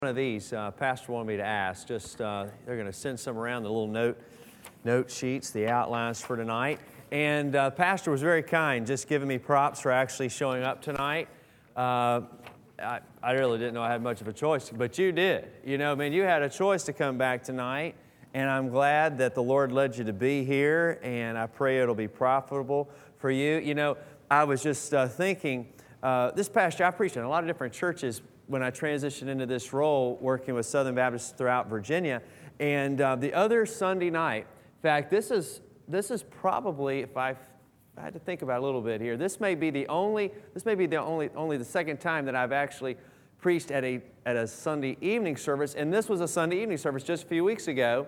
One of these, Pastor wanted me to ask. They're going to send some around, the little note sheets, the outlines for tonight. And Pastor was very kind, just giving me props for actually showing up tonight. I really didn't know I had much of a choice, but you did. You had a choice to come back tonight, and I'm glad that the Lord led you to be here, and I pray it'll be profitable for you. I was just thinking, this past year I preached in a lot of different churches when I transitioned into this role, working with Southern Baptists throughout Virginia. And the other Sunday night, in fact, this is probably, if I had to think about it a little bit here, this may be the only the second time that I've actually preached at a Sunday evening service, and this was a Sunday evening service just a few weeks ago.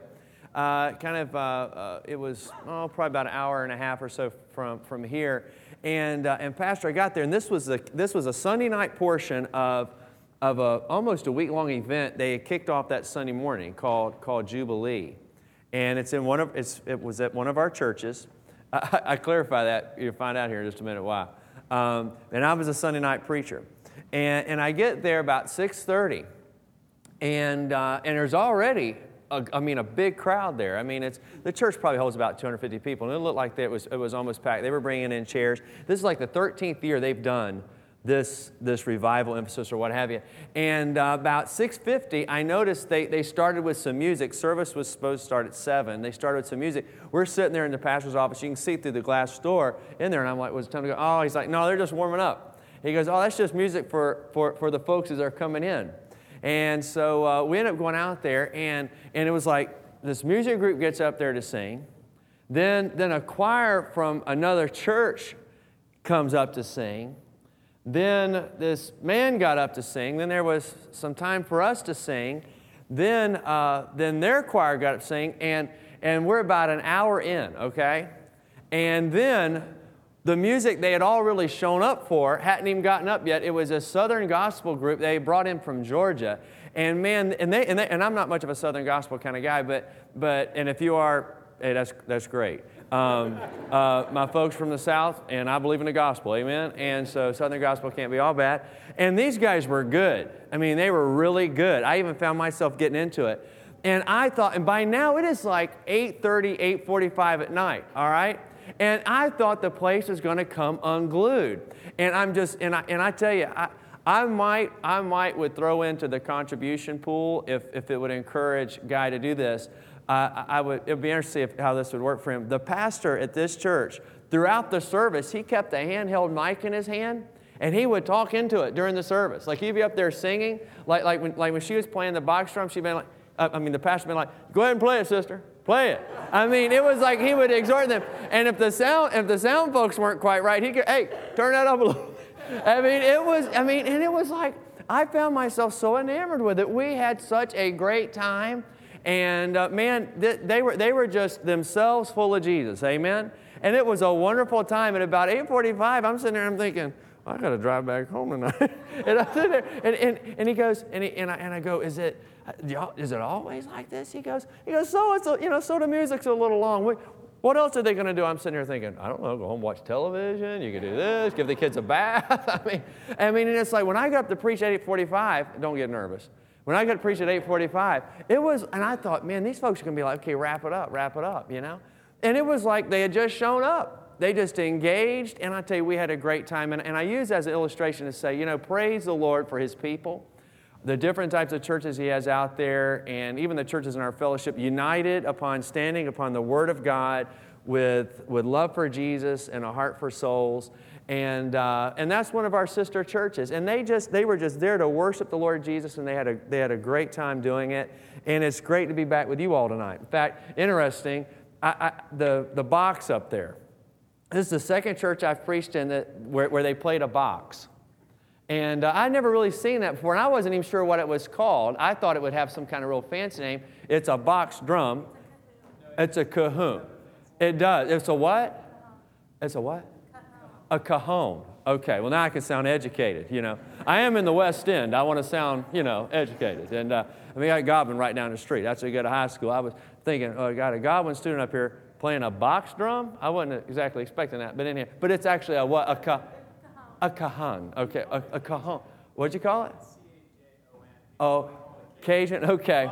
It was probably about an hour and a half or so from here, and Pastor, I got there, and this was a Sunday night portion of almost a week-long event they had kicked off that Sunday morning called Jubilee. And it was at one of our churches. I clarify that. You'll find out here in just a minute why. And I was a Sunday night preacher. And I get there about 6:30. And there's already, a big crowd there. The church probably holds about 250 people. And it looked like it was almost packed. They were bringing in chairs. This is like the 13th year they've done this revival emphasis or what have you. And about 6:50, I noticed they started with some music. Service was supposed to start at 7. They started with some music. We're sitting there in the pastor's office. You can see through the glass door in there. And I'm like, was it time to go? Oh, he's like, no, they're just warming up. He goes, oh, that's just music for the folks as they're coming in. And so we ended up going out there, and it was like this music group gets up there to sing. Then a choir from another church comes up to sing. Then this man got up to sing. Then there was some time for us to sing. Then their choir got up to sing, and we're about an hour in, okay? And then the music they had all really shown up for hadn't even gotten up yet. It was a Southern gospel group they brought in from Georgia. And man, and I'm not much of a Southern gospel kind of guy, but if you are, hey, that's great. My folks from the South, and I believe in the gospel, amen? And so Southern gospel can't be all bad. And these guys were good. They were really good. I even found myself getting into it. And I thought, and by now it is like 8:30, 8:45 at night, all right? And I thought the place was going to come unglued. And I tell you, I might throw into the contribution pool if it would encourage Guy to do this. It would be interesting to see how this would work for him. The pastor at this church, throughout the service, he kept a handheld mic in his hand, and he would talk into it during the service. Like he'd be up there singing, like when she was playing the box drum, she'd be like, the pastor would be like, "Go ahead and play it, sister, play it." It was like he would exhort them. And if the sound folks weren't quite right, he'd go, "Hey, turn that up a little." It was like I found myself so enamored with it. We had such a great time. And they were just themselves full of Jesus, amen? And it was a wonderful time. And about 8:45, I'm sitting there, I'm thinking, I got to drive back home tonight. And I'm sitting there, and he goes, and I go, is it always like this? He goes, so the music's a little long. What else are they going to do? I'm sitting here thinking, I don't know, go home, watch television. You could do this, give the kids a bath. And it's like when I got up to preach at 8:45, don't get nervous. When I got to preach at 8:45, and I thought, man, these folks are going to be like, okay, wrap it up, And it was like they had just shown up. They just engaged, and I tell you, we had a great time. And I use that as an illustration to say, praise the Lord for His people, the different types of churches He has out there, and even the churches in our fellowship, united upon standing upon the Word of God with love for Jesus and a heart for souls. And that's one of our sister churches. And they were just there to worship the Lord Jesus, and they had a great time doing it. And it's great to be back with you all tonight. In fact, interesting, the box up there. This is the second church I've preached in where they played a box. And I'd never really seen that before, and I wasn't even sure what it was called. I thought it would have some kind of real fancy name. It's a box drum. It's a cajon. It does. It's a what? It's a what? A cajon. Okay, well now I can sound educated, I am in the West End. I want to sound, educated. And I got Godwin right down the street. That's where you go to high school. I was thinking, I got a Godwin student up here playing a box drum. I wasn't exactly expecting that, but in here. But it's actually a what? A cajon. Okay, a cajon. What'd you call it? C-A-J-O-N. Oh, Cajun? Okay.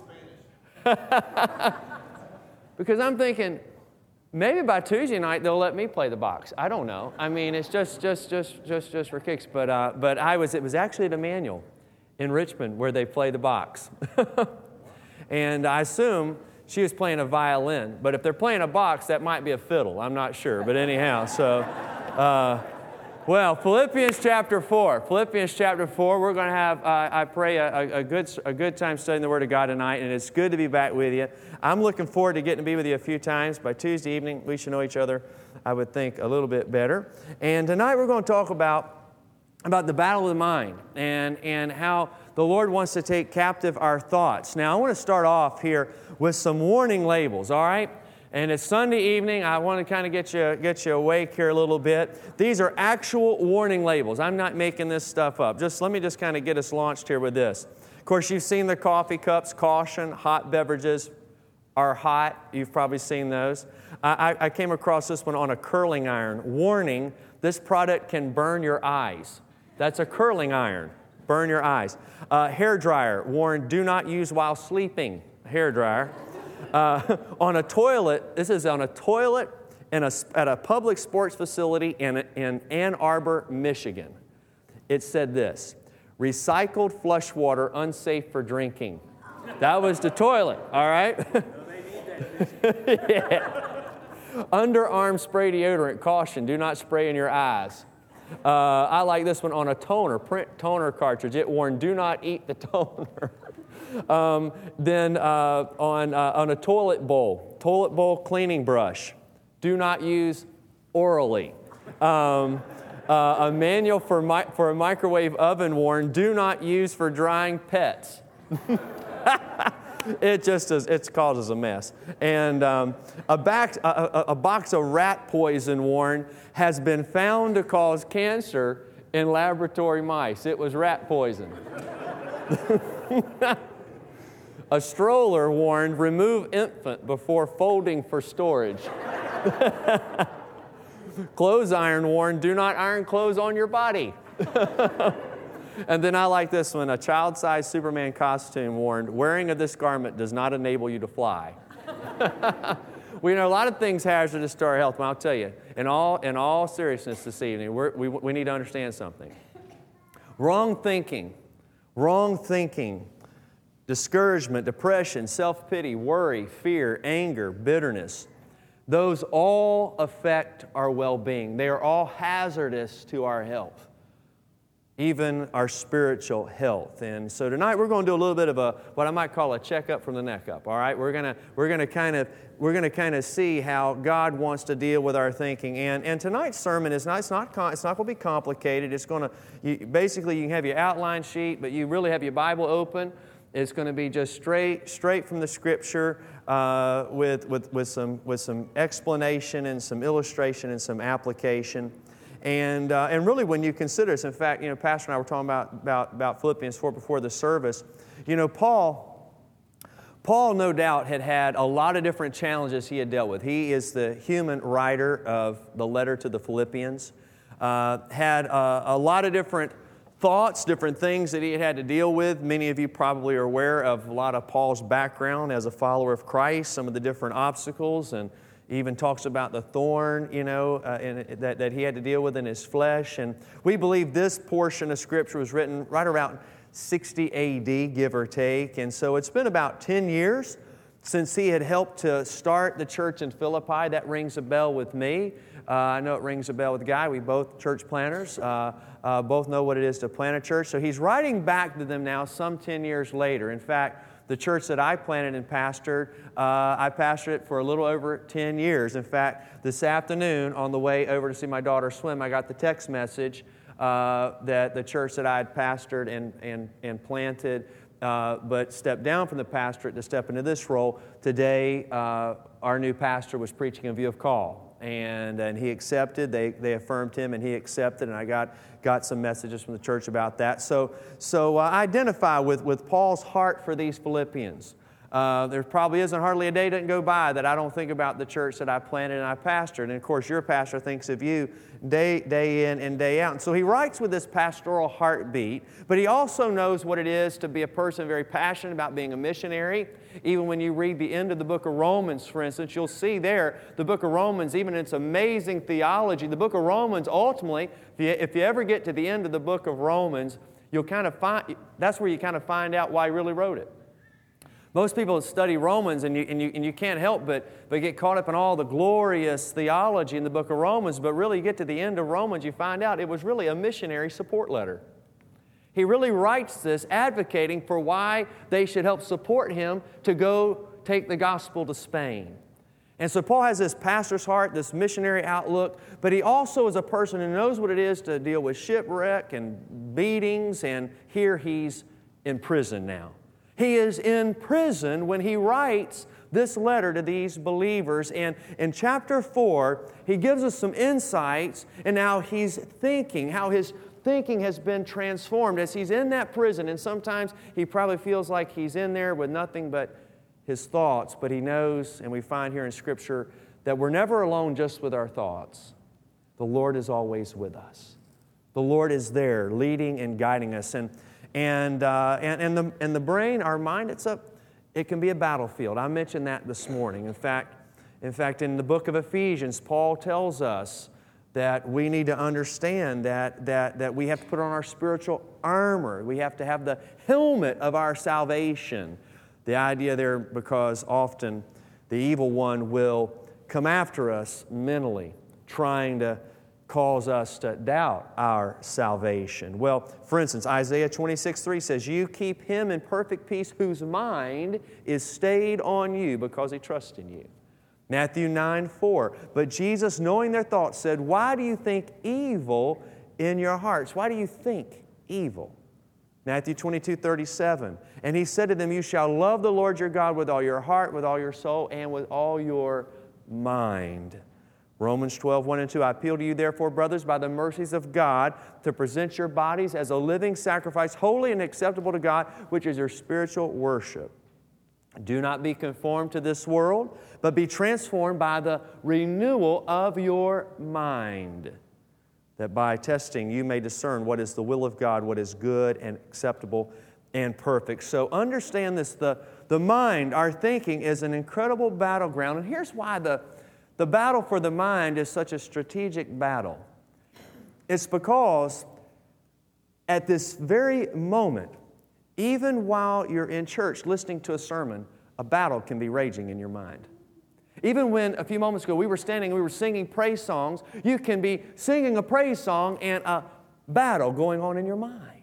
Because I'm thinking, maybe by Tuesday night they'll let me play the box. I don't know. I mean, it's just for kicks. But it was actually at Emmanuel in Richmond where they play the box. And I assume she was playing a violin. But if they're playing a box, that might be a fiddle. I'm not sure. But anyhow, so... Well, Philippians chapter 4. Philippians chapter 4, we're going to have, I pray, a good time studying the Word of God tonight, and it's good to be back with you. I'm looking forward to getting to be with you a few times. By Tuesday evening, we should know each other, I would think, a little bit better. And tonight we're going to talk about the battle of the mind and how the Lord wants to take captive our thoughts. Now, I want to start off here with some warning labels, all right? And it's Sunday evening. I want to kind of get you awake here a little bit. These are actual warning labels. I'm not making this stuff up. Let me kind of get us launched here with this. Of course, you've seen the coffee cups. Caution, hot beverages are hot. You've probably seen those. I came across this one on a curling iron. Warning, this product can burn your eyes. That's a curling iron. Burn your eyes. Hair dryer. Warn, do not use while sleeping. Hair dryer. On a toilet, this is on a toilet at a public sports facility in Ann Arbor, Michigan. It said this: recycled flush water unsafe for drinking. That was the toilet, all right? Yeah. Underarm spray deodorant, caution, do not spray in your eyes. I like this one on a toner, print toner cartridge. It warned, do not eat the toner. Then on a toilet bowl cleaning brush, do not use orally. A manual for a microwave oven warned, do not use for drying pets. It causes a mess. And a box of rat poison warned has been found to cause cancer in laboratory mice. It was rat poison. A stroller warned, remove infant before folding for storage. Clothes iron warned, do not iron clothes on your body. And then I like this one, a child-sized Superman costume warned, wearing of this garment does not enable you to fly. We know a lot of things hazardous to our health, but I'll tell you, in all seriousness this evening, we need to understand something. Wrong thinking, discouragement, depression, self-pity, worry, fear, anger, bitterness, those all affect our well-being. They are all hazardous to our health, even our spiritual health. And so tonight we're going to do a little bit of what I might call a checkup from the neck up. All right, we're going to kind of see how God wants to deal with our thinking. And tonight's sermon is not going to be complicated. It's going to basically, you can have your outline sheet, but you really have your Bible open. It's going to be just straight from the Scripture with some explanation and some illustration and some application. And really, when you consider this, in fact, Pastor and I were talking about Philippians 4 before the service. Paul, no doubt, had a lot of different challenges he had dealt with. He is the human writer of the letter to the Philippians. Had a lot of different thoughts, different things that he had to deal with. Many of you probably are aware of a lot of Paul's background as a follower of Christ, some of the different obstacles, and even talks about the thorn, that he had to deal with in his flesh. And we believe this portion of Scripture was written right around 60 A.D., give or take. And so it's been about 10 years since he had helped to start the church in Philippi. That rings a bell with me. I know it rings a bell with Guy. We both church planners, both know what it is to plant a church. So he's writing back to them now some 10 years later. In fact, the church that I planted and pastored, I pastored it for a little over 10 years. In fact, this afternoon on the way over to see my daughter swim, I got the text message that the church that I had pastored and planted but stepped down from the pastorate to step into this role. Today, our new pastor was preaching in view of call. And he accepted. They affirmed him, and he accepted. And I got some messages from the church about that. So I identify with Paul's heart for these Philippians. There probably isn't hardly a day that doesn't go by that I don't think about the church that I planted and I pastored. And of course, your pastor thinks of you day in and day out. And so he writes with this pastoral heartbeat, but he also knows what it is to be a person very passionate about being a missionary. Even when you read the end of the book of Romans, for instance, you'll see there the book of Romans, even in its amazing theology, the book of Romans ultimately, if you ever get to the end of the book of Romans, you'll kind of find, that's where you kind of find out why he really wrote it. Most people study Romans, and you can't help but get caught up in all the glorious theology in the book of Romans, but really you get to the end of Romans, you find out it was really a missionary support letter. He really writes this advocating for why they should help support him to go take the gospel to Spain. And so Paul has this pastor's heart, this missionary outlook, but he also is a person who knows what it is to deal with shipwreck and beatings, and here he's in prison now. He is in prison when he writes this letter to these believers. And in chapter 4, he gives us some insights in how he's thinking, how his thinking has been transformed as he's in that prison. And sometimes he probably feels like he's in there with nothing but his thoughts. But he knows, and we find here in Scripture, that we're never alone just with our thoughts. The Lord is always with us. The Lord is there leading and guiding us. And the brain, our mind, it can be a battlefield. I mentioned that this morning. In fact, in the book of Ephesians, Paul tells us that we need to understand that we have to put on our spiritual armor. We have to have the helmet of our salvation. The idea there, because often the evil one will come after us mentally, trying to cause us to doubt our salvation. Well, for instance, Isaiah 26:3 says, "You keep him in perfect peace whose mind is stayed on you because he trusts in you." Matthew 9:4, "But Jesus, knowing their thoughts, said, 'Why do you think evil in your hearts?'" Why do you think evil? Matthew 22:37, "And he said to them, 'You shall love the Lord your God with all your heart, with all your soul, and with all your mind.'" Romans 12:1 and 2, "I appeal to you, therefore, brothers, by the mercies of God, to present your bodies as a living sacrifice, holy and acceptable to God, which is your spiritual worship. Do not be conformed to this world, but be transformed by the renewal of your mind, that by testing you may discern what is the will of God, what is good and acceptable and perfect." So understand this, the mind, our thinking, is an incredible battleground. And here's why the battle for the mind is such a strategic battle. It's because at this very moment, even while you're in church listening to a sermon, a battle can be raging in your mind. Even when a few moments ago we were standing and we were singing praise songs, you can be singing a praise song and a battle going on in your mind.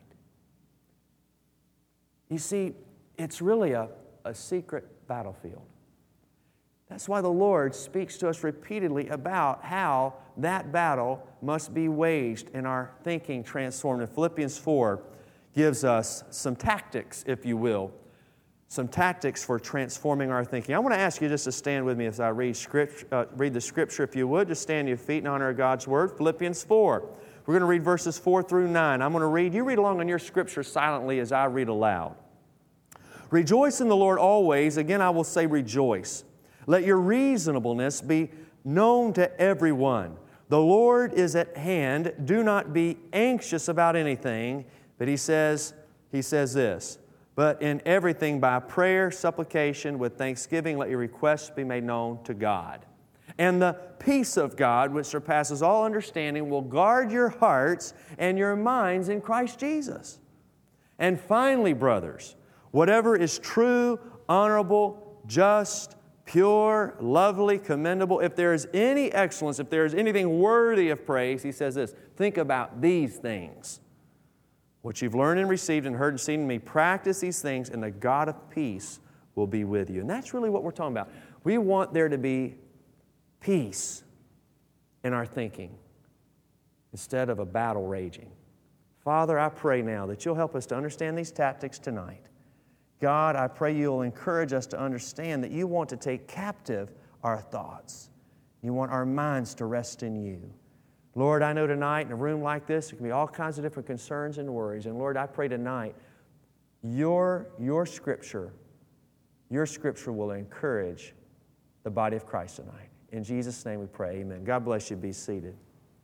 You see, it's really a secret battlefield. That's why the Lord speaks to us repeatedly about how that battle must be waged and our thinking transformed. And Philippians 4 gives us some tactics, if you will, some tactics for transforming our thinking. I want to ask you just to stand with me as I read the Scripture, if you would. Just stand to your feet in honor of God's Word. Philippians 4. We're going to read verses 4 through 9. I'm going to read. You read along on your Scripture silently as I read aloud. "Rejoice in the Lord always. Again, I will say rejoice. Let your reasonableness be known to everyone. The Lord is at hand. Do not be anxious about anything." But he says this, "But in everything by prayer, supplication, with thanksgiving, let your requests be made known to God. And the peace of God, which surpasses all understanding, will guard your hearts and your minds in Christ Jesus. And finally, brothers, whatever is true, honorable, just, pure, lovely, commendable, if there is any excellence, if there is anything worthy of praise," he says this, "think about these things. What you've learned and received and heard and seen in me, practice these things, and the God of peace will be with you." And that's really what we're talking about. We want there to be peace in our thinking instead of a battle raging. Father, I pray now that you'll help us to understand these tactics tonight. God, I pray you'll encourage us to understand that you want to take captive our thoughts. You want our minds to rest in you. Lord, I know tonight in a room like this, there can be all kinds of different concerns and worries. And Lord, I pray tonight, your Scripture, your Scripture will encourage the body of Christ tonight. In Jesus' name we pray, amen. God bless you. Be seated.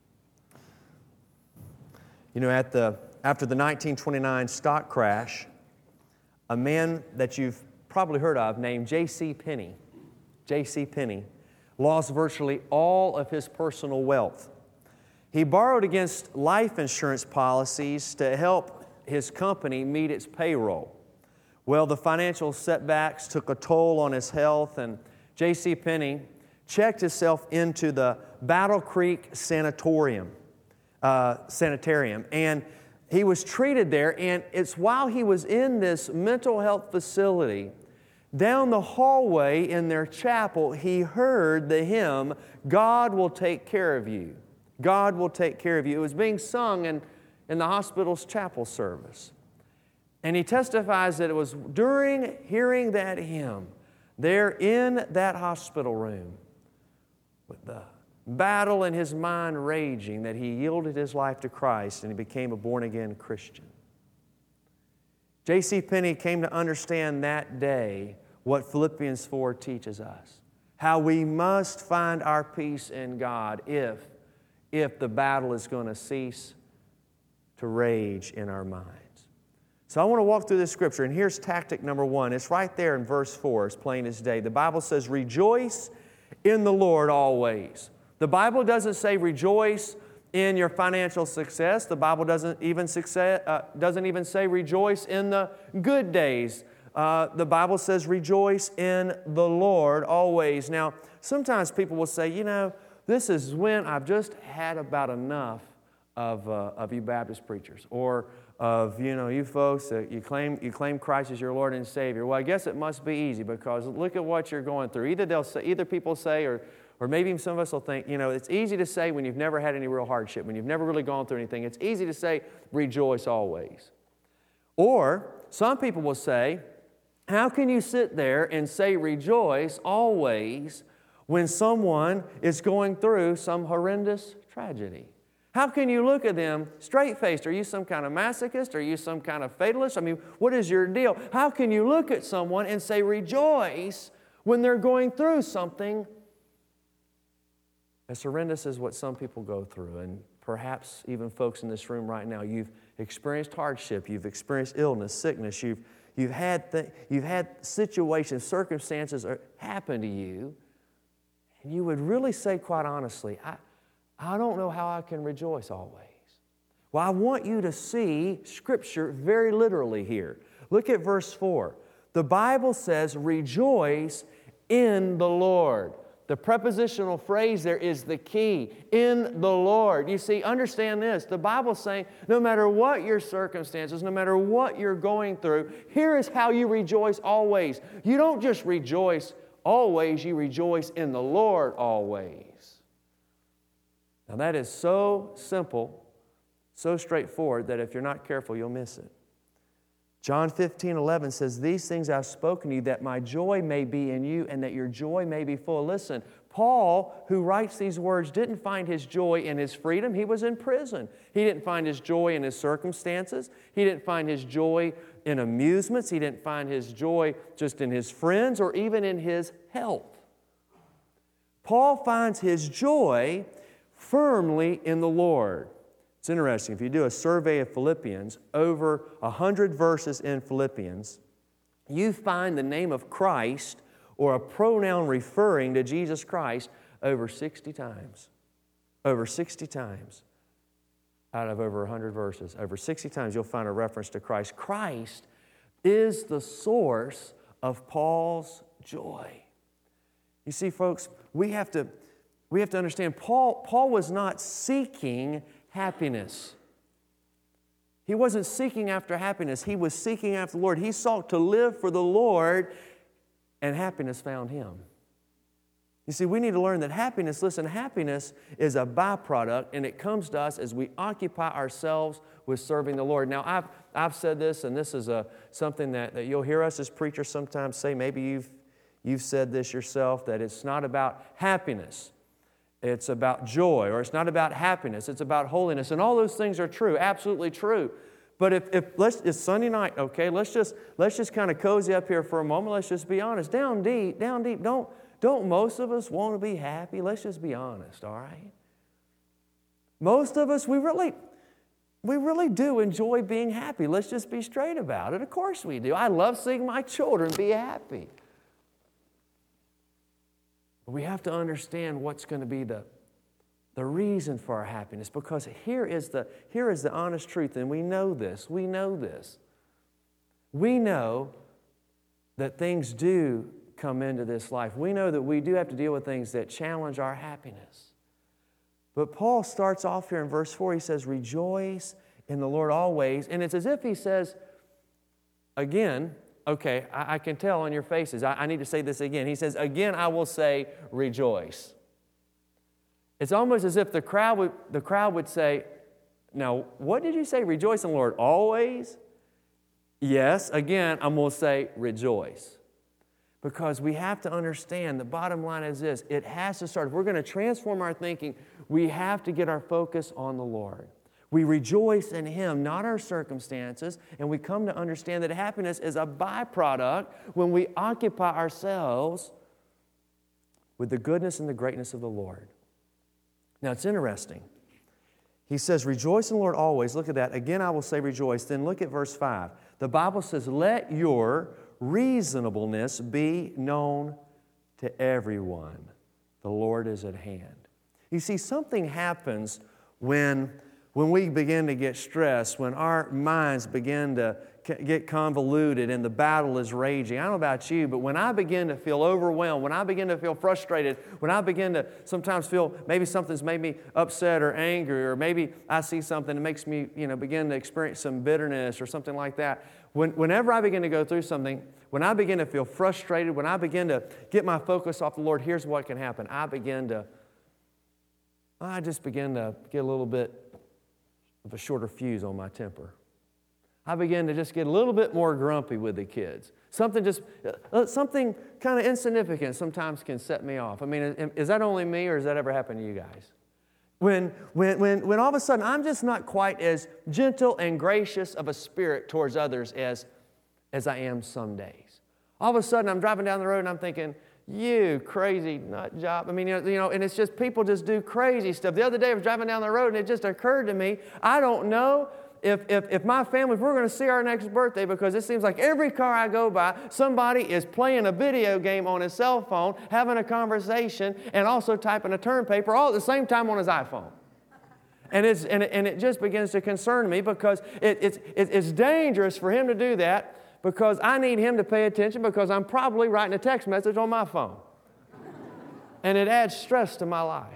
You know, after the 1929 stock crash, a man that you've probably heard of named J.C. Penney lost virtually all of his personal wealth. He borrowed against life insurance policies to help his company meet its payroll. Well, the financial setbacks took a toll on his health, and J.C. Penney checked himself into the Battle Creek Sanitarium, and he was treated there, and it's while he was in this mental health facility, down the hallway in their chapel, he heard the hymn, "God will take care of you. God will take care of you." It was being sung in the hospital's chapel service. And he testifies that it was during hearing that hymn, there in that hospital room, with the battle in his mind raging, that he yielded his life to Christ and he became a born-again Christian. J.C. Penney came to understand that day what Philippians 4 teaches us, how we must find our peace in God if the battle is going to cease to rage in our minds. So I want to walk through this scripture, and here's tactic number 1. It's right there in verse 4, as plain as day. The Bible says, "Rejoice in the Lord always." The Bible doesn't say rejoice in your financial success. The Bible doesn't even say rejoice in the good days. The Bible says rejoice in the Lord always. Now, sometimes people will say, you know, this is when I've just had about enough of you Baptist preachers, or of, you know, you folks that you claim Christ as your Lord and Savior. Well, I guess it must be easy, because look at what you're going through. Either people say, or maybe even some of us will think, you know, it's easy to say when you've never had any real hardship, when you've never really gone through anything. It's easy to say, rejoice always. Or some people will say, how can you sit there and say rejoice always when someone is going through some horrendous tragedy? How can you look at them straight-faced? Are you some kind of masochist? Are you some kind of fatalist? I mean, what is your deal? How can you look at someone and say rejoice when they're going through something as horrendous as what some people go through? And perhaps even folks in this room right now, you've experienced hardship, you've experienced illness, sickness, you've had situations, circumstances happen to you, and you would really say, quite honestly, I don't know how I can rejoice always. Well, I want you to see Scripture very literally here. Look at verse 4. The Bible says, rejoice in the Lord. The prepositional phrase there is the key, in the Lord. You see, understand this. The Bible's saying, no matter what your circumstances, no matter what you're going through, here is how you rejoice always. You don't just rejoice always, you rejoice in the Lord always. Now that is so simple, so straightforward, that if you're not careful, you'll miss it. John 15:11 says, "These things I've spoken to you, that my joy may be in you, and that your joy may be full." Listen, Paul, who writes these words, didn't find his joy in his freedom. He was in prison. He didn't find his joy in his circumstances. He didn't find his joy in amusements. He didn't find his joy just in his friends or even in his health. Paul finds his joy firmly in the Lord. It's interesting. If you do a survey of Philippians, over 100 verses in Philippians, you find the name of Christ or a pronoun referring to Jesus Christ over 60 times. Over 60 times out of over 100 verses. Over 60 times you'll find a reference to Christ. Christ is the source of Paul's joy. You see, folks, we have to understand Paul was not seeking happiness. He wasn't seeking after happiness. He was seeking after the Lord. He sought to live for the Lord, and happiness found him. You see, we need to learn that happiness is a byproduct, and it comes to us as we occupy ourselves with serving the Lord. Now, I've said this, and this is something that you'll hear us as preachers sometimes say. Maybe you've said this yourself, that it's not about happiness. It's about joy, or it's not about happiness. It's about holiness. And all those things are true, absolutely true. But if it's Sunday night, okay, let's just kind of cozy up here for a moment. Let's just be honest. Down deep, don't most of us want to be happy? Let's just be honest, all right? Most of us, we really do enjoy being happy. Let's just be straight about it. Of course we do. I love seeing my children be happy. But we have to understand what's going to be the reason for our happiness, because here is the honest truth, and we know this. We know this. We know that things do come into this life. We know that we do have to deal with things that challenge our happiness. But Paul starts off here in verse 4. He says, rejoice in the Lord always. And it's as if he says, again, okay, I can tell on your faces. I need to say this again. He says, again, I will say rejoice. It's almost as if the crowd would say, now, what did you say? Rejoice in the Lord always? Yes, again, I'm going to say rejoice. Because we have to understand, the bottom line is this, it has to start. If we're going to transform our thinking, we have to get our focus on the Lord. We rejoice in Him, not our circumstances, and we come to understand that happiness is a byproduct when we occupy ourselves with the goodness and the greatness of the Lord. Now, it's interesting. He says, rejoice in the Lord always. Look at that. Again, I will say rejoice. Then look at verse 5. The Bible says, let your reasonableness be known to everyone. The Lord is at hand. You see, something happens when we begin to get stressed, when our minds begin to get convoluted and the battle is raging. I don't know about you, but when I begin to feel overwhelmed, when I begin to feel frustrated, when I begin to sometimes feel maybe something's made me upset or angry, or maybe I see something that makes me, begin to experience some bitterness or something like that. Whenever I begin to go through something, when I begin to feel frustrated, when I begin to get my focus off the Lord, here's what can happen. I just begin to get a little bit of a shorter fuse on my temper. I begin to just get a little bit more grumpy with the kids. Something kind of insignificant sometimes can set me off. I mean, is that only me, or does that ever happen to you guys? When all of a sudden I'm just not quite as gentle and gracious of a spirit towards others as I am some days. All of a sudden I'm driving down the road and I'm thinking, you crazy nut job. I mean, and it's just people just do crazy stuff. The other day I was driving down the road and it just occurred to me, I don't know if my family, if we're going to see our next birthday, because it seems like every car I go by, somebody is playing a video game on his cell phone, having a conversation, and also typing a term paper all at the same time on his iPhone. And it just begins to concern me, because it's dangerous for him to do that, because I need him to pay attention, because I'm probably writing a text message on my phone. And it adds stress to my life.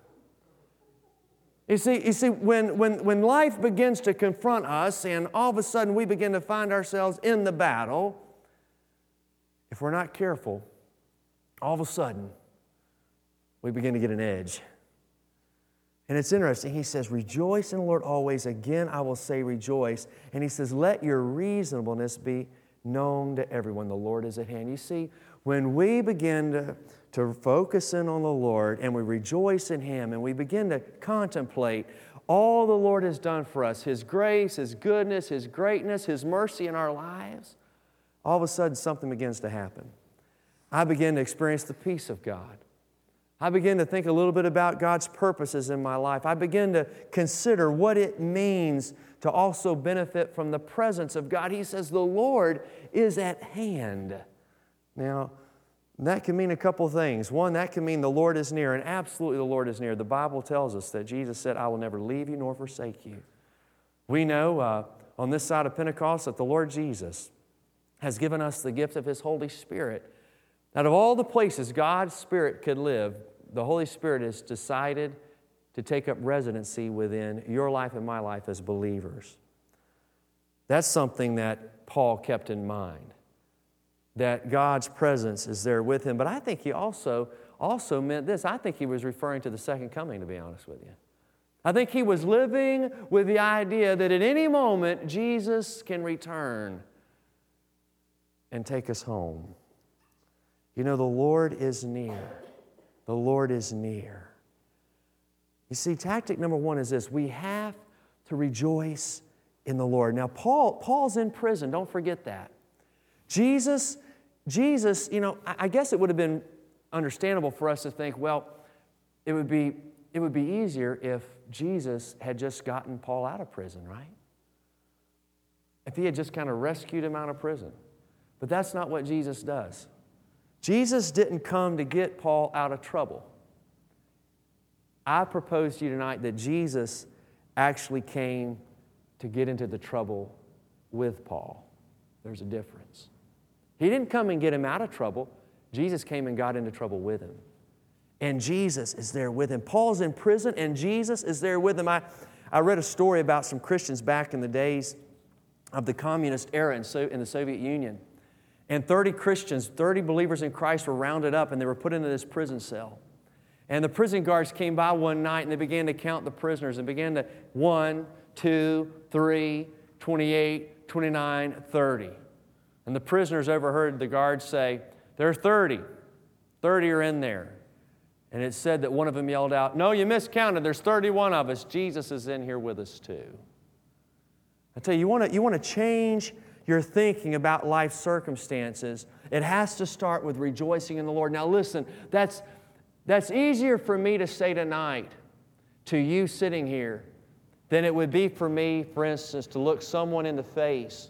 You see, when life begins to confront us and all of a sudden we begin to find ourselves in the battle, if we're not careful, all of a sudden we begin to get an edge. And it's interesting. He says, rejoice in the Lord always. Again, I will say rejoice. And he says, let your reasonableness be known to everyone. The Lord is at hand. You see, when we begin to focus in on the Lord and we rejoice in Him and we begin to contemplate all the Lord has done for us, His grace, His goodness, His greatness, His mercy in our lives, all of a sudden something begins to happen. I begin to experience the peace of God. I begin to think a little bit about God's purposes in my life. I begin to consider what it means to also benefit from the presence of God. He says the Lord is at hand. Now, that can mean a couple things. One, that can mean the Lord is near, and absolutely the Lord is near. The Bible tells us that Jesus said, I will never leave you nor forsake you. We know on this side of Pentecost that the Lord Jesus has given us the gift of His Holy Spirit. Out of all the places God's Spirit could live, the Holy Spirit has decided to take up residency within your life and my life as believers. That's something that Paul kept in mind, that God's presence is there with him. But I think he also meant this. I think he was referring to the second coming, to be honest with you. I think he was living with the idea that at any moment Jesus can return and take us home. You know, the Lord is near. The Lord is near. You see, tactic number one is this. We have to rejoice in the Lord. Now, Paul's in prison. Don't forget that. Jesus, I guess it would have been understandable for us to think, well, it would be easier if Jesus had just gotten Paul out of prison, right? If he had just kind of rescued him out of prison. But that's not what Jesus does. Jesus didn't come to get Paul out of trouble. I propose to you tonight that Jesus actually came to get into the trouble with Paul. There's a difference. He didn't come and get him out of trouble. Jesus came and got into trouble with him. And Jesus is there with him. Paul's in prison and Jesus is there with him. I read a story about some Christians back in the days of the communist era in the Soviet Union. And 30 Christians, 30 believers in Christ were rounded up and they were put into this prison cell. And the prison guards came by one night and they began to count the prisoners and began to 1, 2, 3, 28, 29, 30. And the prisoners overheard the guards say, "There are 30. 30 are in there." And it said that one of them yelled out, "No, you miscounted. There's 31 of us. Jesus is in here with us too." I tell you, you want to change your thinking about life circumstances. It has to start with rejoicing in the Lord. Now listen, that's easier for me to say tonight to you sitting here than it would be for me, for instance, to look someone in the face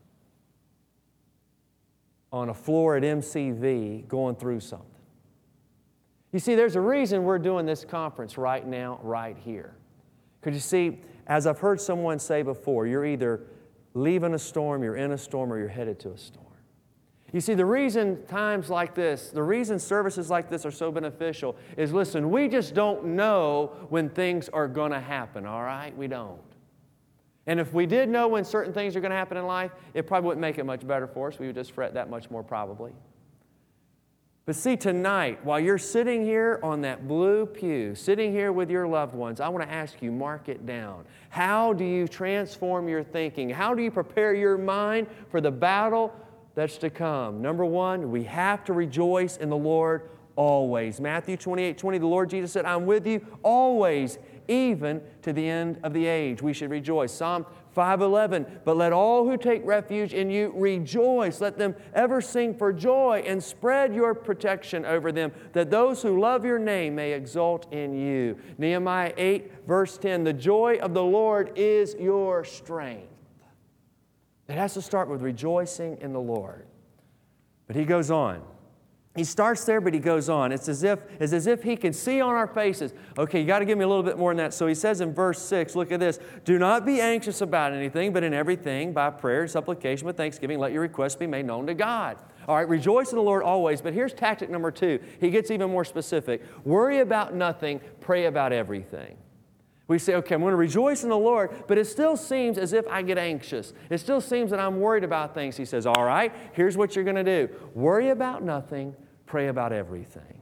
on a floor at MCV going through something. You see, there's a reason we're doing this conference right now, right here. Because you see, as I've heard someone say before, you're either leaving a storm, you're in a storm, or you're headed to a storm. You see, the reason times like this, the reason services like this are so beneficial is, listen, we just don't know when things are going to happen, all right? We don't. And if we did know when certain things are going to happen in life, it probably wouldn't make it much better for us. We would just fret that much more probably. But see, tonight, while you're sitting here on that blue pew, sitting here with your loved ones, I want to ask you, mark it down. How do you transform your thinking? How do you prepare your mind for the battle that's to come? Number one, we have to rejoice in the Lord always. Matthew 28:20, the Lord Jesus said, "I'm with you always, even to the end of the age." We should rejoice. Psalm 5:11, "But let all who take refuge in you rejoice. Let them ever sing for joy and spread your protection over them, that those who love your name may exult in you." Nehemiah 8, verse 10, "The joy of the Lord is your strength." It has to start with rejoicing in the Lord. But he goes on. He starts there, but he goes on. It's as if he can see on our faces. Okay, you got to give me a little bit more than that. So he says in verse 6, look at this. "Do not be anxious about anything, but in everything, by prayer and supplication with thanksgiving, let your requests be made known to God." All right, rejoice in the Lord always. But here's tactic number 2. He gets even more specific. Worry about nothing, pray about everything. We say, okay, I'm going to rejoice in the Lord, but it still seems as if I get anxious. It still seems that I'm worried about things. He says, all right, here's what you're going to do. Worry about nothing, pray about everything.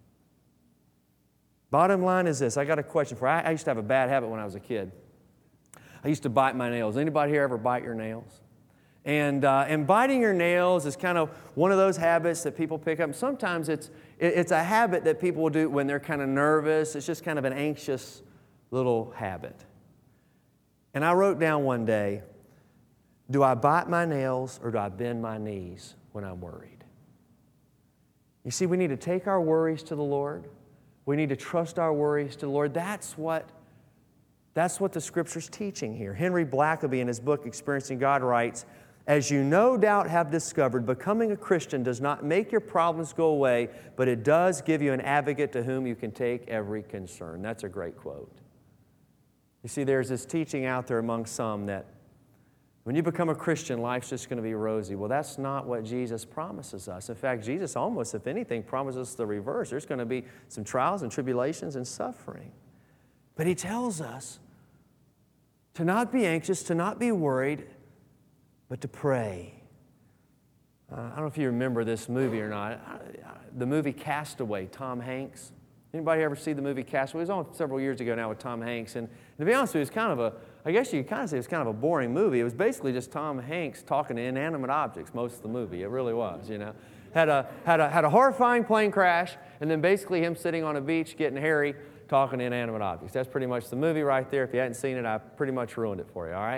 Bottom line is this. I got a question for you. I used to have a bad habit when I was a kid. I used to bite my nails. Anybody here ever bite your nails? And biting your nails is kind of one of those habits that people pick up. Sometimes it's a habit that people will do when they're kind of nervous. It's just kind of an anxious little habit. And I wrote down one day, do I bite my nails or do I bend my knees when I'm worried? You see, we need to take our worries to the Lord. We need to trust our worries to the Lord. That's what the Scripture's teaching here. Henry Blackaby, in his book, Experiencing God, writes, "As you no doubt have discovered, becoming a Christian does not make your problems go away, but it does give you an advocate to whom you can take every concern." That's a great quote. You see, there's this teaching out there among some that when you become a Christian, life's just going to be rosy. Well, that's not what Jesus promises us. In fact, Jesus almost, if anything, promises the reverse. There's going to be some trials and tribulations and suffering. But he tells us to not be anxious, to not be worried, but to pray. I don't know if you remember this movie or not. The movie Castaway, Tom Hanks. Anybody ever see the movie Castaway? It was on several years ago now with Tom Hanks. And to be honest with you, it's kind of I guess you could kind of say it's kind of a boring movie. It was basically just Tom Hanks talking to inanimate objects most of the movie. It really was, you know. Had a horrifying plane crash, and then basically him sitting on a beach getting hairy, talking to inanimate objects. That's pretty much the movie right there. If you hadn't seen it, I pretty much ruined it for you, all right?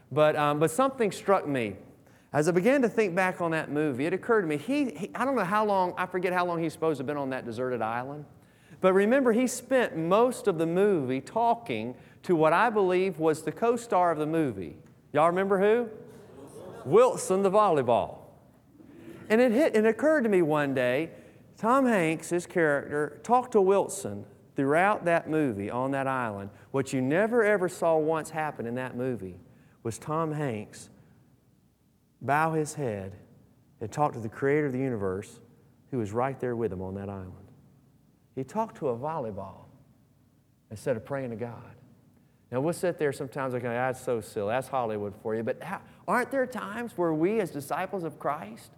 But something struck me. As I began to think back on that movie, it occurred to me, I don't know how long, I forget how long he's supposed to have been on that deserted island. But remember, he spent most of the movie talking to what I believe was the co-star of the movie. Y'all remember who? Wilson, the volleyball. And it occurred to me one day, Tom Hanks, his character, talked to Wilson throughout that movie on that island. What you never ever saw once happen in that movie was Tom Hanks bow his head and talk to the creator of the universe who was right there with him on that island. He talked to a volleyball instead of praying to God. Now, we'll sit there sometimes like, that's so silly. That's Hollywood for you. But aren't there times where we as disciples of Christ,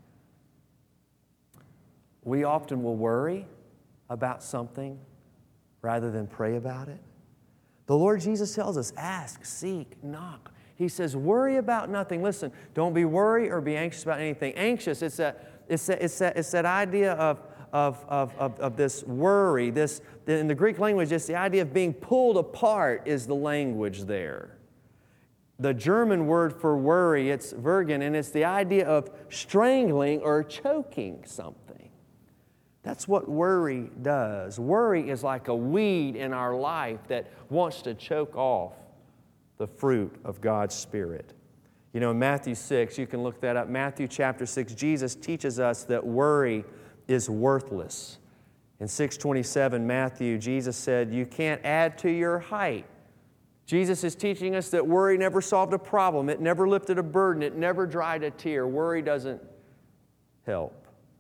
we often will worry about something rather than pray about it? The Lord Jesus tells us, ask, seek, knock. He says, worry about nothing. Listen, don't be worried or be anxious about anything. Anxious, it's that idea of this worry. In the Greek language, it's the idea of being pulled apart is the language there. The German word for worry, it's Vergen, and it's the idea of strangling or choking something. That's what worry does. Worry is like a weed in our life that wants to choke off the fruit of God's Spirit. You know, in Matthew 6, you can look that up. Matthew chapter 6, Jesus teaches us that worry is worthless. In 6:27, Matthew, Jesus said, you can't add to your height. Jesus is teaching us that worry never solved a problem. It never lifted a burden. It never dried a tear. Worry doesn't help.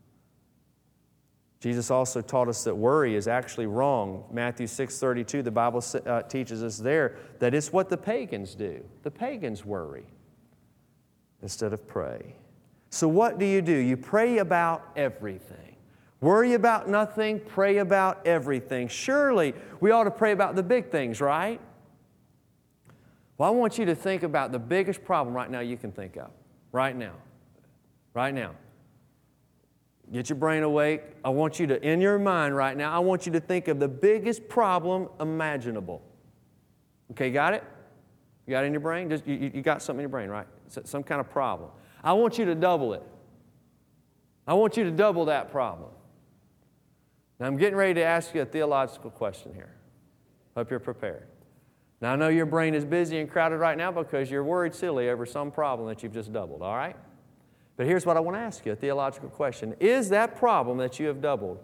Jesus also taught us that worry is actually wrong. Matthew 6:32, the Bible teaches us there that it's what the pagans do. The pagans worry instead of pray. So what do? You pray about everything. Worry about nothing, pray about everything. Surely we ought to pray about the big things, right? Well, I want you to think about the biggest problem right now you can think of. Right now. Right now. Get your brain awake. I want you to, in your mind right now, I want you to think of the biggest problem imaginable. Okay, got it? You got it in your brain? You got something in your brain, right? Some kind of problem. I want you to double it. I want you to double that problem. Now, I'm getting ready to ask you a theological question here. Hope you're prepared. Now, I know your brain is busy and crowded right now because you're worried silly over some problem that you've just doubled, all right? But here's what I want to ask you, a theological question. Is that problem that you have doubled,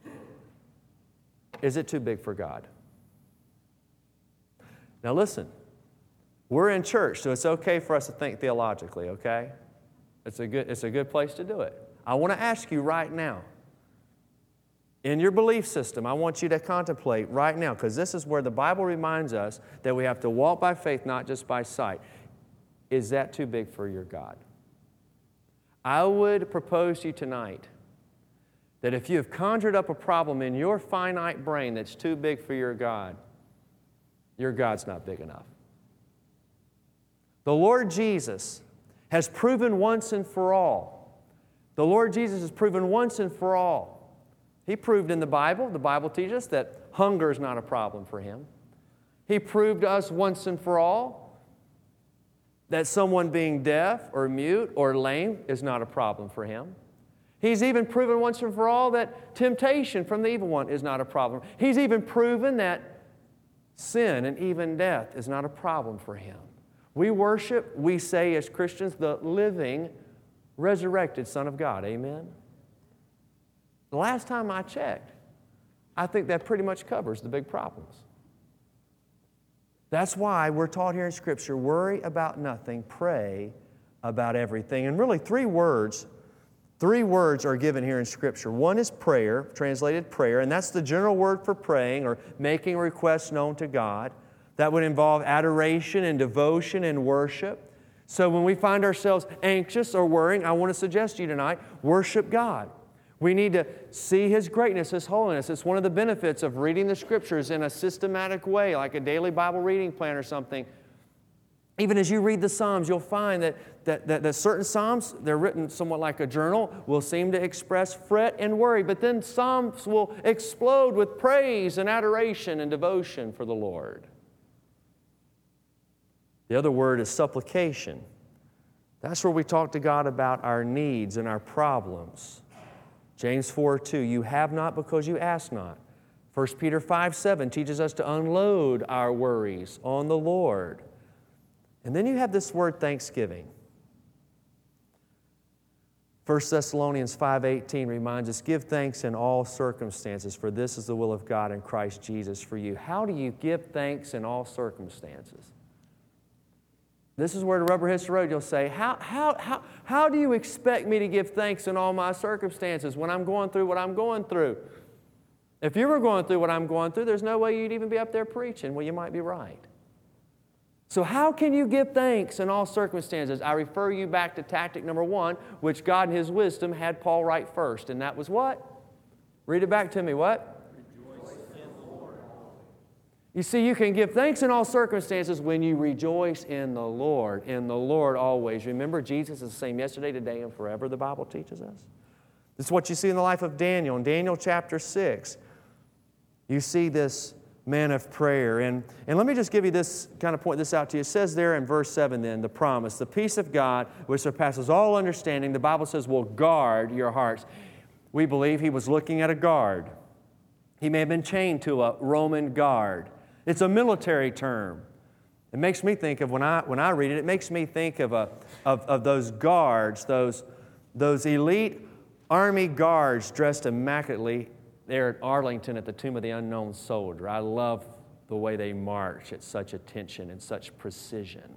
is it too big for God? Now listen, we're in church, so it's okay for us to think theologically, okay? It's a good place to do it. I want to ask you right now, in your belief system, I want you to contemplate right now, because this is where the Bible reminds us that we have to walk by faith, not just by sight. Is that too big for your God? I would propose to you tonight that if you have conjured up a problem in your finite brain that's too big for your God's not big enough. The Lord Jesus has proven once and for all. The Lord Jesus has proven once and for all. He proved in the Bible teaches us that hunger is not a problem for Him. He proved to us once and for all that someone being deaf or mute or lame is not a problem for Him. He's even proven once and for all that temptation from the evil one is not a problem. He's even proven that sin and even death is not a problem for Him. We worship, we say as Christians, the living, resurrected Son of God. Amen? The last time I checked, I think that pretty much covers the big problems. That's why we're taught here in Scripture, worry about nothing, pray about everything. And really three words are given here in Scripture. One is prayer, translated prayer, and that's the general word for praying or making requests known to God. That would involve adoration and devotion and worship. So when we find ourselves anxious or worrying, I want to suggest to you tonight, worship God. We need to see His greatness, His holiness. It's one of the benefits of reading the Scriptures in a systematic way, like a daily Bible reading plan or something. Even as you read the Psalms, you'll find that certain Psalms, they're written somewhat like a journal, will seem to express fret and worry. But then Psalms will explode with praise and adoration and devotion for the Lord. The other word is supplication. That's where we talk to God about our needs and our problems. James 4:2, you have not because you ask not. 1 Peter 5:7 teaches us to unload our worries on the Lord. And then you have this word thanksgiving. 1 Thessalonians 5:18 reminds us, give thanks in all circumstances, for this is the will of God in Christ Jesus for you. How do you give thanks in all circumstances? This is where the rubber hits the road. You'll say, how do you expect me to give thanks in all my circumstances when I'm going through what I'm going through? If you were going through what I'm going through, there's no way you'd even be up there preaching. Well, you might be right. So how can you give thanks in all circumstances? I refer you back to tactic number 1, which God in His wisdom had Paul write first. And that was what? Read it back to me. What? Rejoice in the Lord. You see, you can give thanks in all circumstances when you rejoice in the Lord always. Remember, Jesus is the same yesterday, today, and forever, the Bible teaches us. This is what you see in the life of Daniel. In Daniel chapter 6, you see this man of prayer. And let me just give you this, kind of point this out to you. It says there in verse 7 then, the promise, the peace of God, which surpasses all understanding, the Bible says will guard your hearts. We believe he was looking at a guard. He may have been chained to a Roman guard. It's a military term. It makes me think of, when I read it, it makes me think of those guards, those elite army guards dressed immaculately there at Arlington at the Tomb of the Unknown Soldier. I love the way they march at such attention and such precision.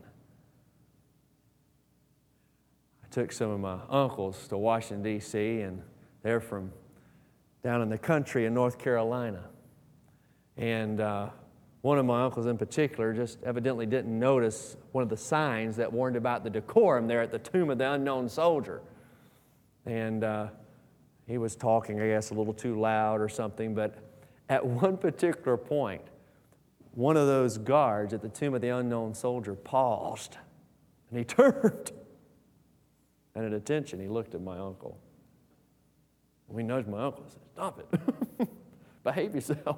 I took some of my uncles to Washington, D.C., and they're from down in the country in North Carolina. And one of my uncles in particular just evidently didn't notice one of the signs that warned about the decorum there at the Tomb of the Unknown Soldier. And he was talking, I guess, a little too loud or something, but at one particular point, one of those guards at the Tomb of the Unknown Soldier paused, and he turned. And at attention, he looked at my uncle. We nudged my uncle and said, stop it. Behave yourself.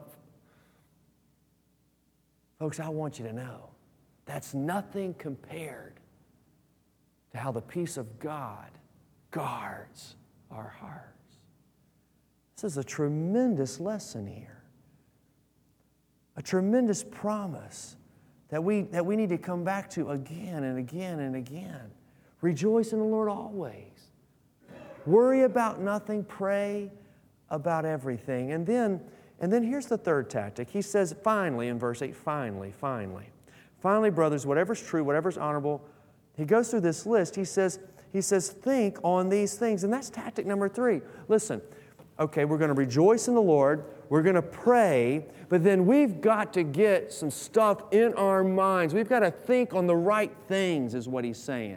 Folks, I want you to know that's nothing compared to how the peace of God guards our hearts. This is a tremendous lesson here. A tremendous promise that we need to come back to again and again and again. Rejoice in the Lord always. Worry about nothing, pray about everything. And then here's the third tactic. He says, finally, in verse 8, finally. Finally, brothers, whatever's true, whatever's honorable. He goes through this list. He says, think on these things. And that's tactic number 3. Listen, okay, we're going to rejoice in the Lord. We're going to pray. But then we've got to get some stuff in our minds. We've got to think on the right things, is what he's saying.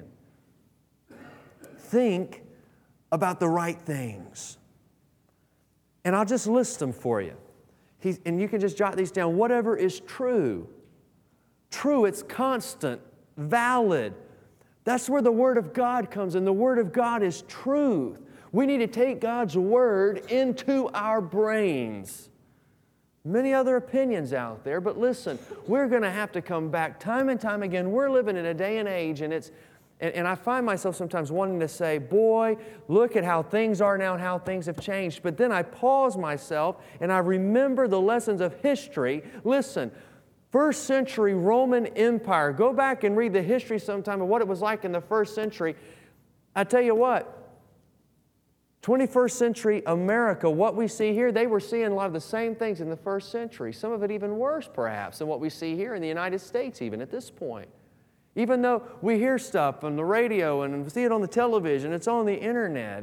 Think about the right things. And I'll just list them for you. And you can just jot these down. Whatever is true. True, it's constant, valid. That's where the Word of God comes in. The Word of God is truth. We need to take God's Word into our brains. Many other opinions out there, but listen, we're going to have to come back time and time again. We're living in a day and age, and I find myself sometimes wanting to say, boy, look at how things are now and how things have changed. But then I pause myself and I remember the lessons of history. Listen, first century Roman Empire. Go back and read the history sometime of what it was like in the first century. I tell you what, 21st century America, what we see here, they were seeing a lot of the same things in the first century. Some of it even worse, perhaps, than what we see here in the United States, even at this point. Even though we hear stuff on the radio and see it on the television, it's on the internet.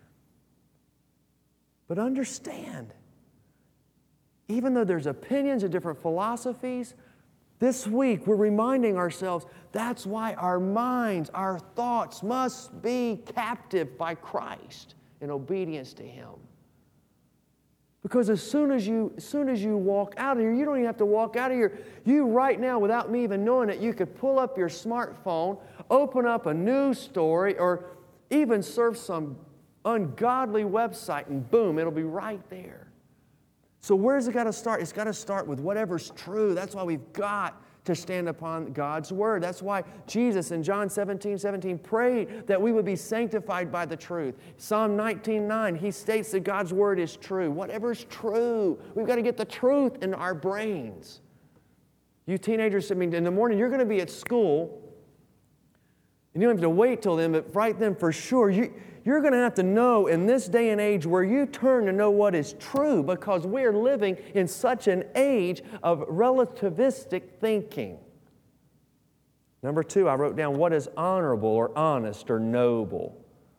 But understand, even though there's opinions and different philosophies, this week we're reminding ourselves that's why our minds, our thoughts must be captive by Christ in obedience to Him. Because as soon as you walk out of here, you don't even have to walk out of here. You right now, without me even knowing it, you could pull up your smartphone, open up a news story, or even surf some ungodly website, and boom, it'll be right there. So where's it got to start? It's got to start with whatever's true. That's why we've got to stand upon God's word. That's why Jesus in John 17:17 prayed that we would be sanctified by the truth. Psalm 19:9, he states that God's word is true. Whatever's true, we've got to get the truth in our brains. You teenagers, in the morning, you're going to be at school, and you don't have to wait till then, but right then for sure, you're going to have to know in this day and age where you turn to know what is true, because we're living in such an age of relativistic thinking. Number 2, I wrote down what is honorable or honest or noble.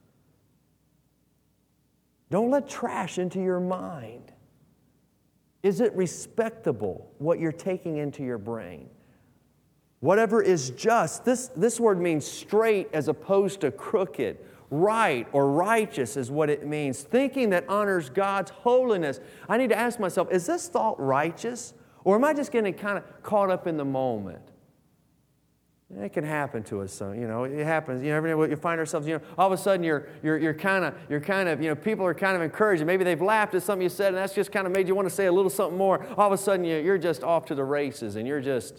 Don't let trash into your mind. Is it respectable, what you're taking into your brain? Whatever is just, this word means straight as opposed to crooked. Right or righteous is what it means. Thinking that honors God's holiness. I need to ask myself, is this thought righteous? Or am I just getting kind of caught up in the moment? It can happen to us, it happens. You find ourselves, all of a sudden you're kind of, people are kind of encouraging. Maybe they've laughed at something you said, and that's just kind of made you want to say a little something more. All of a sudden you're just off to the races, and it's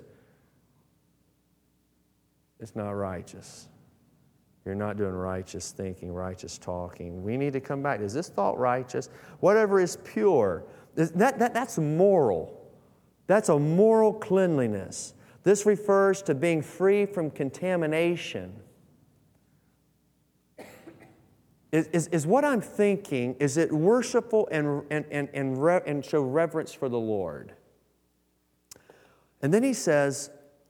not righteous. You're not doing righteous thinking, righteous talking. We need to come back. Is this thought righteous? Whatever is pure. That's moral. That's a moral cleanliness. This refers to being free from contamination. Is what I'm thinking, is it worshipful and show reverence for the Lord? And then he says,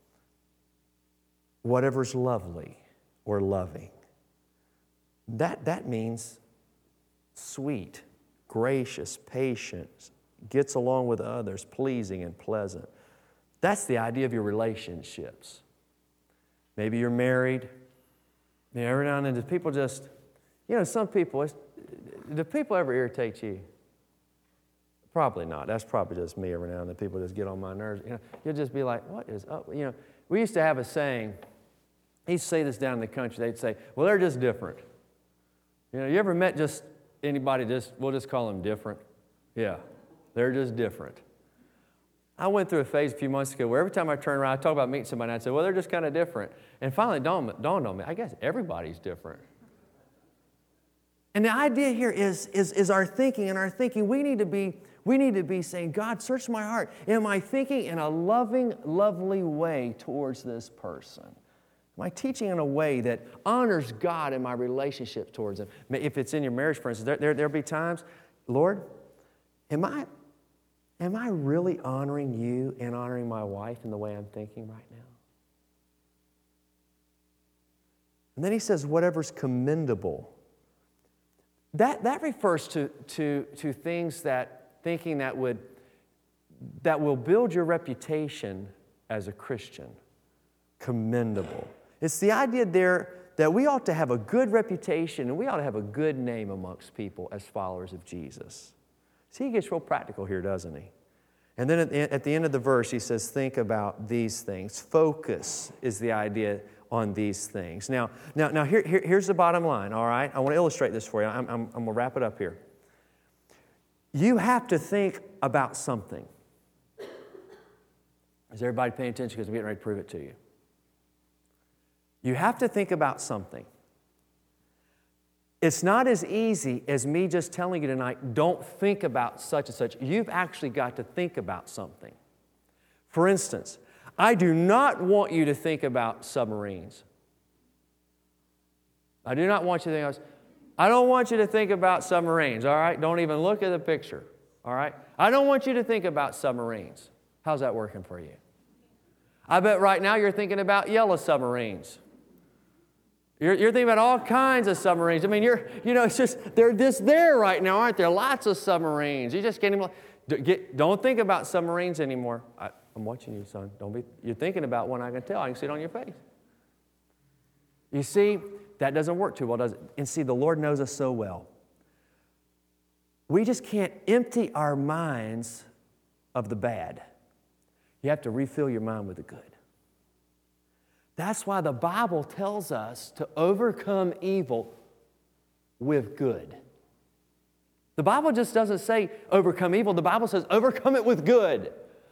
whatever's lovely or loving. That means sweet, gracious, patient, gets along with others, pleasing and pleasant. That's the idea of your relationships. Maybe you're married. Every now and then, do people just, some people, do people ever irritate you? Probably not. That's probably just me every now and then. People just get on my nerves. You'll just be like, what is up? We used to have a saying. He used to say this down in the country. They'd say, well, they're just different. You ever met just anybody we'll just call them different? Yeah, they're just different. I went through a phase a few months ago where every time I turn around, I talk about meeting somebody, I'd say, well, they're just kind of different. And finally it dawned on me, I guess everybody's different. And the idea here is our thinking. And our thinking, we need to be saying, God, search my heart. Am I thinking in a loving, lovely way towards this person? Am I teaching in a way that honors God in my relationship towards them? If it's in your marriage, for instance, there'll be times, Lord, am I really honoring you and honoring my wife in the way I'm thinking right now? And then he says, whatever's commendable. That refers to things thinking that will build your reputation as a Christian. Commendable. It's the idea there that we ought to have a good reputation and we ought to have a good name amongst people as followers of Jesus. See, he gets real practical here, doesn't he? And then at the end of the verse, he says, think about these things. Focus is the idea on these things. Now here's the bottom line, all right? I want to illustrate this for you. I'm going to wrap it up here. You have to think about something. Is everybody paying attention? Because I'm getting ready to prove it to you. You have to think about something. It's not as easy as me just telling you tonight, don't think about such and such. You've actually got to think about something. For instance, I do not want you to think about submarines. I do not want you to think I don't want you to think about submarines, all right? Don't even look at the picture, all right? I don't want you to think about submarines. How's that working for you? I bet right now you're thinking about yellow submarines. You're thinking about all kinds of submarines. I mean, it's just, they're just there right now, aren't there? Lots of submarines. You just can't even, don't think about submarines anymore. I'm watching you, son. You're thinking about one, I can tell. I can see it on your face. You see, that doesn't work too well, does it? And see, the Lord knows us so well. We just can't empty our minds of the bad. You have to refill your mind with the good. That's why the Bible tells us to overcome evil with good. The Bible just doesn't say overcome evil. The Bible says overcome it with good.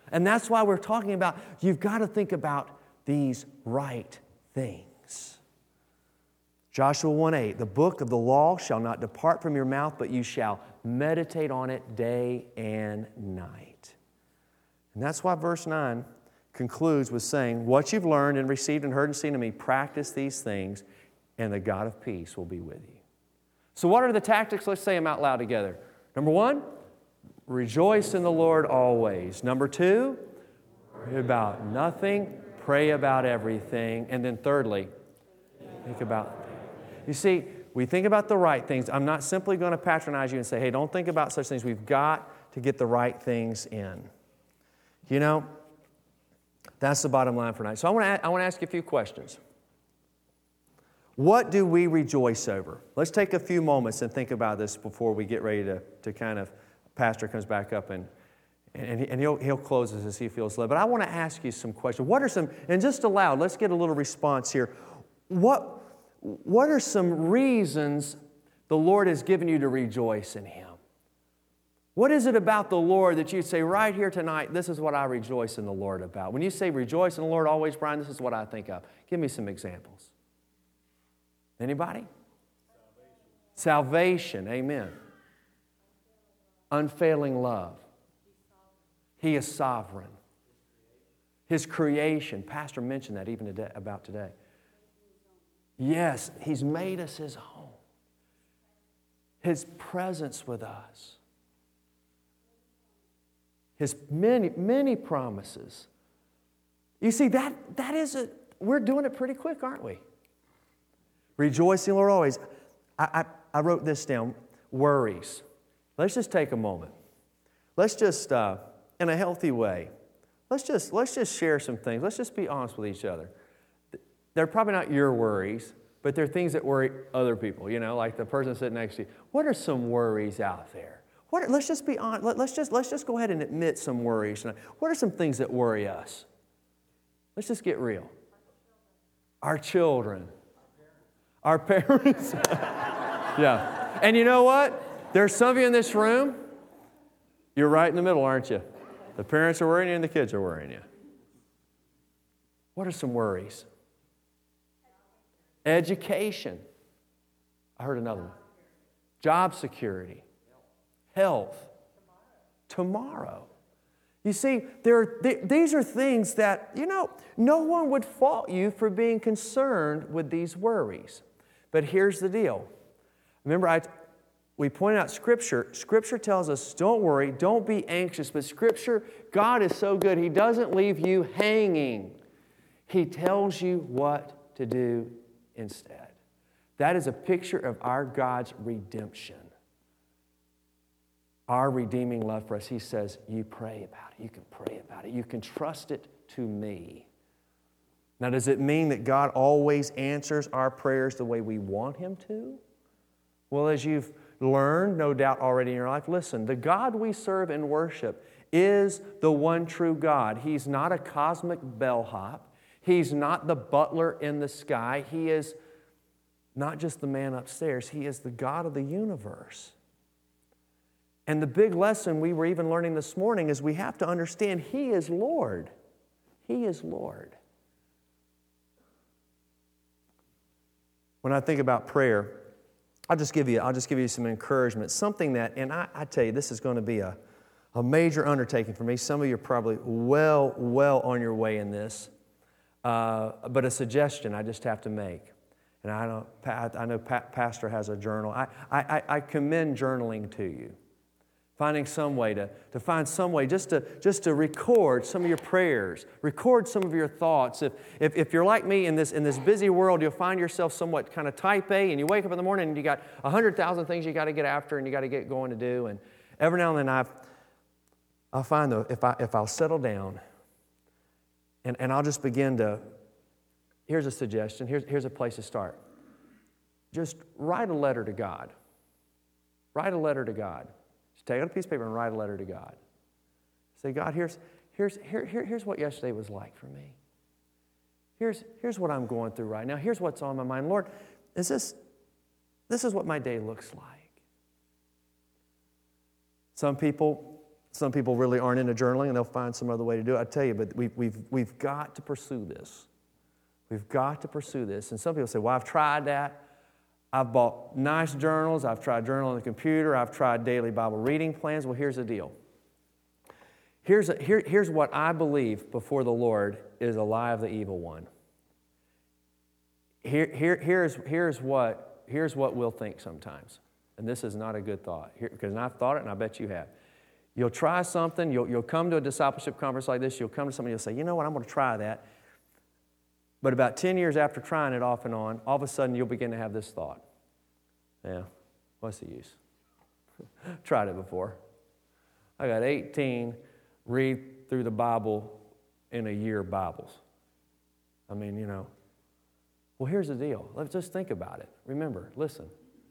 And that's why we're talking about you've got to think about these right things. Joshua 1:8, the book of the law shall not depart from your mouth, but you shall meditate on it day and night. And that's why verse 9 concludes with saying, what you've learned and received and heard and seen of me, practice these things, and the God of peace will be with you. So what are the tactics? Let's say them out loud together. Number 1, rejoice in the Lord always. Number 2, pray about nothing, pray about everything. And then thirdly, think about, you see, we think about the right things. I'm not simply going to patronize you and say, hey, don't think about such things. We've got to get the right things in. You know, that's the bottom line for tonight. So I want to ask you a few questions. What do we rejoice over? Let's take a few moments and think about this before we get ready to kind of, Pastor comes back up and he'll close us as he feels led. But I want to ask you some questions. What are some, and just aloud, let's get a little response here. What are some reasons the Lord has given you to rejoice in Him? What is it about the Lord that you'd say right here tonight, this is what I rejoice in the Lord about? When you say rejoice in the Lord always, Brian, this is what I think of. Give me some examples. Anybody? Salvation. Amen. Unfailing love. He is sovereign. His creation. Pastor mentioned that even today, about today. Yes, He's made us His home. His presence with us. His many, many promises. You see, that is we're doing it pretty quick, aren't we? Rejoicing, Lord, always. I wrote this down. Worries. Let's just take a moment. Let's just, in a healthy way, let's just share some things. Let's just be honest with each other. They're probably not your worries, but they're things that worry other people, you know, like the person sitting next to you. What are some worries out there? Let's just be honest. Let's just go ahead and admit some worries. What are some things that worry us? Let's just get real. Our children. Our parents. Yeah. And you know what? There's some of you in this room, you're right in the middle, aren't you? The parents are worrying you and the kids are worrying you. What are some worries? Education. I heard another one. Job security. Health. Tomorrow. You see, these are things that, you know, no one would fault you for being concerned with these worries. But here's the deal. Remember, we pointed out Scripture. Scripture tells us, don't worry, don't be anxious. But Scripture, God is so good, He doesn't leave you hanging. He tells you what to do instead. That is a picture of our God's redemption. Our redeeming love for us. He says, you pray about it. You can pray about it. You can trust it to me. Now, does it mean that God always answers our prayers the way we want Him to? Well, as you've learned, no doubt already in your life, listen, the God we serve and worship is the one true God. He's not a cosmic bellhop. He's not the butler in the sky. He is not just the man upstairs. He is the God of the universe. And the big lesson we were even learning this morning is we have to understand He is Lord. He is Lord. When I think about prayer, I'll just give you some encouragement. Something that, and I tell you, this is going to be a major undertaking for me. Some of you are probably well on your way in this. But a suggestion I just have to make. And I know Pastor has a journal. I commend journaling to you. Finding some way to find some way just to record some of your prayers, record some of your thoughts. If you're like me in this busy world, you'll find yourself somewhat kind of type A, and you wake up in the morning and you got 100,000 things you got to get after and you got to get going to do. And every now and then I'll find though if I'll settle down and I'll just begin to. Here's a suggestion. Here's a place to start. Just write a letter to God. Write a letter to God. Just take out a piece of paper and write a letter to God. Say, God, here's what yesterday was like for me. Here's what I'm going through right now. Here's what's on my mind. Lord, this is what my day looks like. Some Some people really aren't into journaling, and they'll find some other way to do it. I tell you, but we've got to pursue this. We've got to pursue this. And some people say, well, I've tried that. I've bought nice journals. I've tried journal on the computer. I've tried daily Bible reading plans. Well, here's the deal. Here's what I believe before the Lord is a lie of the evil one. Here's what we'll think sometimes. And this is not a good thought. Because I've thought it, and I bet you have. You'll try something. You'll come to a discipleship conference like this. You'll come to somebody. You'll say, you know what, I'm going to try that. But about 10 years after trying it off and on, all of a sudden you'll begin to have this thought. Yeah, what's the use? Tried it before. I got 18 read through the Bible in a year Bibles. I mean, you know. Well, here's the deal. Let's just think about it. Remember, listen.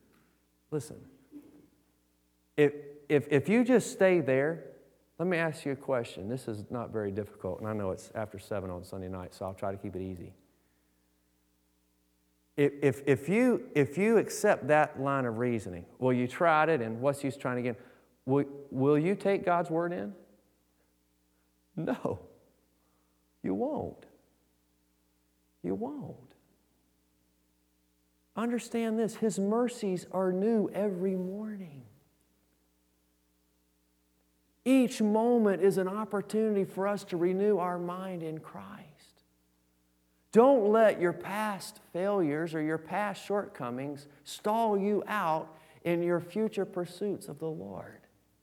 If you just stay there, let me ask you a question. This is not very difficult, and I know it's after 7 on Sunday night, so I'll try to keep it easy. If you accept that line of reasoning, well, you tried it, and what's the use trying again? Will you take God's word in? No, you won't. You won't. Understand this, His mercies are new every morning. Each moment is an opportunity for us to renew our mind in Christ. Don't let your past failures or your past shortcomings stall you out in your future pursuits of the Lord.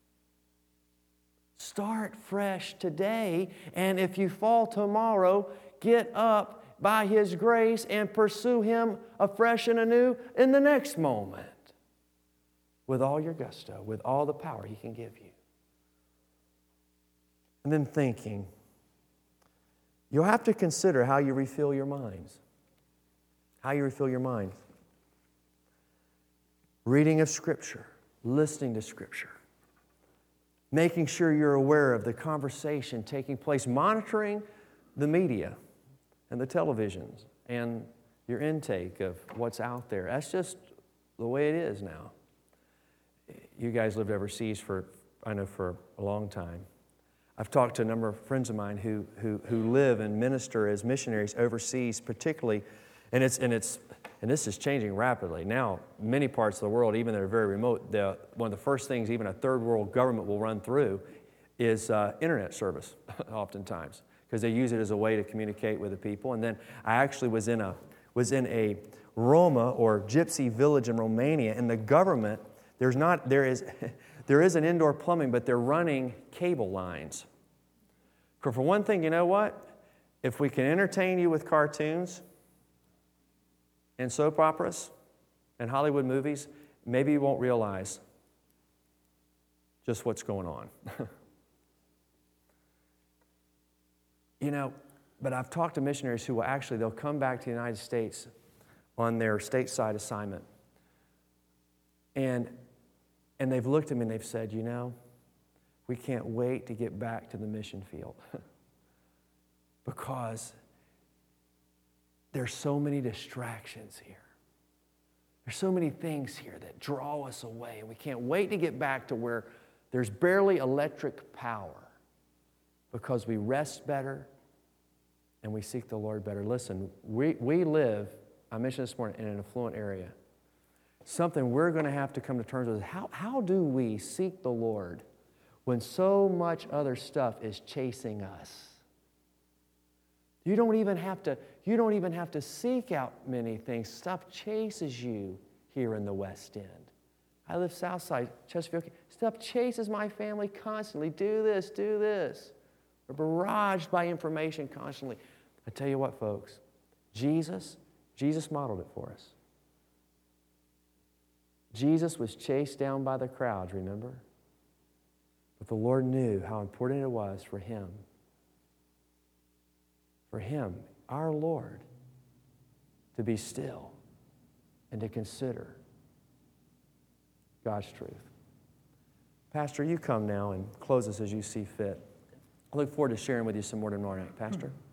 Start fresh today, and if you fall tomorrow, get up by His grace and pursue Him afresh and anew in the next moment with all your gusto, with all the power He can give you. And then thinking, you'll have to consider how you refill your minds. How you refill your minds. Reading of Scripture, listening to Scripture, making sure you're aware of the conversation taking place, monitoring the media and the televisions and your intake of what's out there. That's just the way it is now. You guys lived overseas for a long time. I've talked to a number of friends of mine who live and minister as missionaries overseas, particularly, and this is changing rapidly. Now, many parts of the world, even that are very remote, one of the first things even a third world government will run through is internet service, oftentimes, because they use it as a way to communicate with the people. And then I actually was in a Roma or Gypsy village in Romania, and the government there is an indoor plumbing, but they're running cable lines. For one thing, you know what? If we can entertain you with cartoons and soap operas and Hollywood movies, maybe you won't realize just what's going on. You know, but I've talked to missionaries who they'll come back to the United States on their stateside assignment. And they've looked at me and they've said, you know, we can't wait to get back to the mission field because there's so many distractions here. There's so many things here that draw us away, and we can't wait to get back to where there's barely electric power because we rest better and we seek the Lord better. Listen, we live, I mentioned this morning, in an affluent area. Something we're going to have to come to terms with is how do we seek the Lord when so much other stuff is chasing us? You don't even have to seek out many things. Stuff chases you here in the West End. I live south side, Chesterfield. Stuff chases my family constantly. Do this, do this. We're barraged by information constantly. I tell you what, folks, Jesus modeled it for us. Jesus was chased down by the crowds, remember? But the Lord knew how important it was for Him, our Lord, to be still and to consider God's truth. Pastor, you come now and close us as you see fit. I look forward to sharing with you some more tomorrow night. Pastor?